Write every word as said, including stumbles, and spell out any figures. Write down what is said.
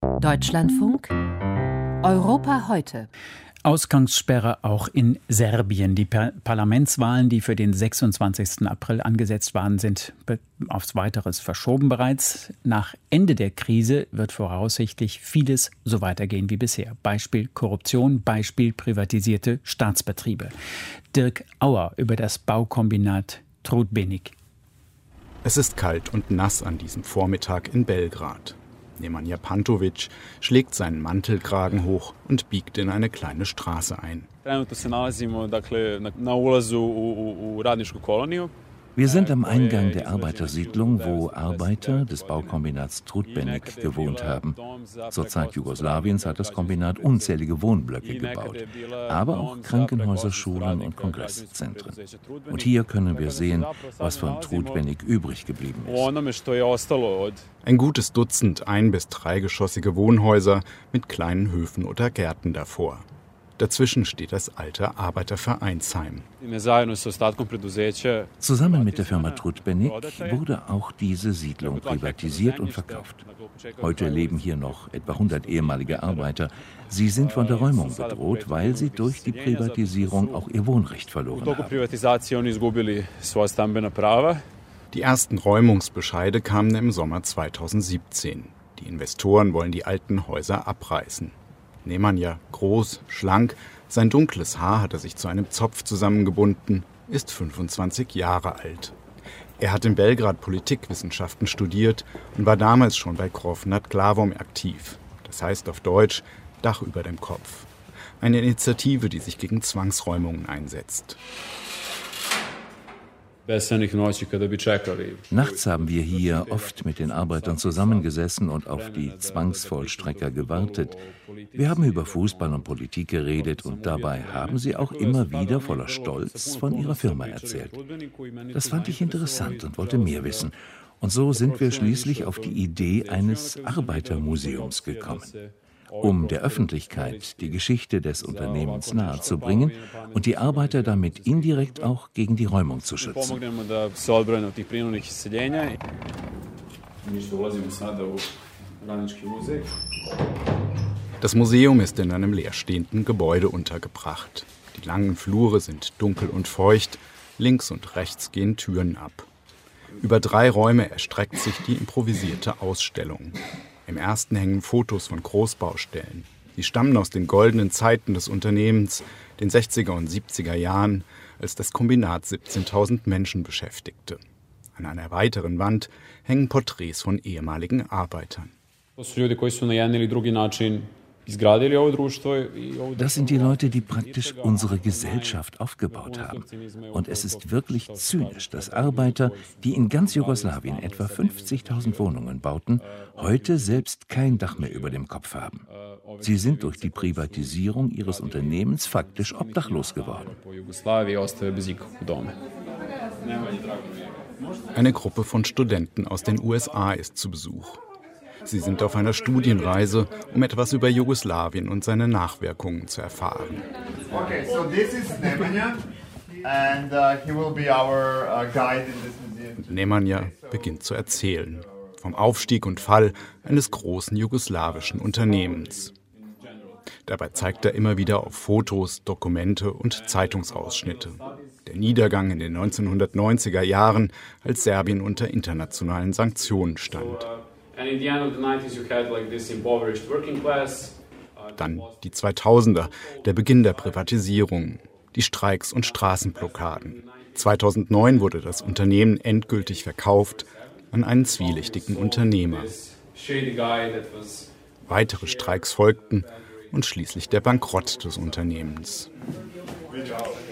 Deutschlandfunk Europa heute. Ausgangssperre auch in Serbien. Die Par- Parlamentswahlen, die für den sechsundzwanzigsten April angesetzt waren, sind be- aufs Weiteres verschoben bereits. Nach Ende der Krise wird voraussichtlich vieles so weitergehen wie bisher. Beispiel Korruption, Beispiel privatisierte Staatsbetriebe. Dirk Auer über das Baukombinat Trudbenik. Es ist kalt und nass an diesem Vormittag in Belgrad. Nemanja Pantovic schlägt seinen Mantelkragen hoch und biegt in eine kleine Straße ein. Wir sind am Eingang der Arbeitersiedlung, wo Arbeiter des Baukombinats Trudbenik gewohnt haben. Zur Zeit Jugoslawiens hat das Kombinat unzählige Wohnblöcke gebaut, aber auch Krankenhäuser, Schulen und Kongresszentren. Und hier können wir sehen, was von Trudbenik übrig geblieben ist. Ein gutes Dutzend ein- bis dreigeschossige Wohnhäuser mit kleinen Höfen oder Gärten davor. Dazwischen steht das alte Arbeitervereinsheim. Zusammen mit der Firma Trudbenik wurde auch diese Siedlung privatisiert und verkauft. Heute leben hier noch etwa hundert ehemalige Arbeiter. Sie sind von der Räumung bedroht, weil sie durch die Privatisierung auch ihr Wohnrecht verloren haben. Die ersten Räumungsbescheide kamen im Sommer zweitausendsiebzehn. Die Investoren wollen die alten Häuser abreißen. Nemanja, groß, schlank, sein dunkles Haar hat er sich zu einem Zopf zusammengebunden, ist fünfundzwanzig Jahre alt. Er hat in Belgrad Politikwissenschaften studiert und war damals schon bei Krov nad Glavom aktiv. Das heißt auf Deutsch Dach über dem Kopf. Eine Initiative, die sich gegen Zwangsräumungen einsetzt. Nachts haben wir hier oft mit den Arbeitern zusammengesessen und auf die Zwangsvollstrecker gewartet. Wir haben über Fußball und Politik geredet und dabei haben sie auch immer wieder voller Stolz von ihrer Firma erzählt. Das fand ich interessant und wollte mehr wissen. Und so sind wir schließlich auf die Idee eines Arbeitermuseums gekommen, um der Öffentlichkeit die Geschichte des Unternehmens nahezubringen und die Arbeiter damit indirekt auch gegen die Räumung zu schützen. Das Museum ist in einem leerstehenden Gebäude untergebracht. Die langen Flure sind dunkel und feucht, links und rechts gehen Türen ab. Über drei Räume erstreckt sich die improvisierte Ausstellung. Im ersten hängen Fotos von Großbaustellen. Die stammen aus den goldenen Zeiten des Unternehmens, den sechziger und siebziger Jahren, als das Kombinat siebzehntausend Menschen beschäftigte. An einer weiteren Wand hängen Porträts von ehemaligen Arbeitern. Das sind die Leute, die praktisch unsere Gesellschaft aufgebaut haben. Und es ist wirklich zynisch, dass Arbeiter, die in ganz Jugoslawien etwa fünfzigtausend Wohnungen bauten, heute selbst kein Dach mehr über dem Kopf haben. Sie sind durch die Privatisierung ihres Unternehmens faktisch obdachlos geworden. Eine Gruppe von Studenten aus den U S A ist zu Besuch. Sie sind auf einer Studienreise, um etwas über Jugoslawien und seine Nachwirkungen zu erfahren. Okay, so this is Nemanja and uh, he will be our uh, guide in this museum. Nemanja beginnt zu erzählen vom Aufstieg und Fall eines großen jugoslawischen Unternehmens. Dabei zeigt er immer wieder auf Fotos, Dokumente und Zeitungsausschnitte. Der Niedergang in den neunzehnhundertneunziger Jahren, als Serbien unter internationalen Sanktionen stand. Dann die zweitausender, der Beginn der Privatisierung, die Streiks und Straßenblockaden. zweitausendneun wurde das Unternehmen endgültig verkauft an einen zwielichtigen Unternehmer. Weitere Streiks folgten und schließlich der Bankrott des Unternehmens.